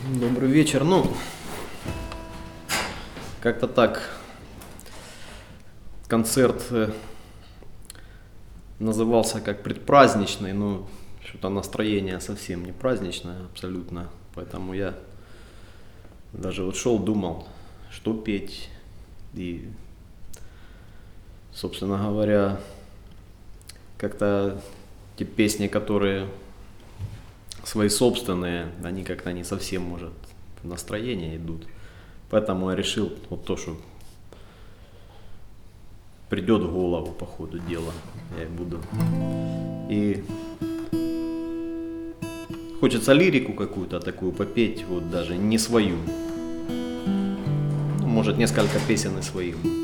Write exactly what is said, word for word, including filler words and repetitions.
Добрый вечер. Ну, как-то так. Концерт э, назывался как предпраздничный, но что-то настроение совсем не праздничное абсолютно. Поэтому я даже вот шел, думал, что петь. И, собственно говоря, как-то те песни, которые свои собственные, они как-то не совсем, может, в настроение идут. Поэтому я решил вот то, что придет в голову по ходу дела, я и буду. И хочется лирику какую-то такую попеть, вот даже не свою. Ну, может, несколько песен и своих.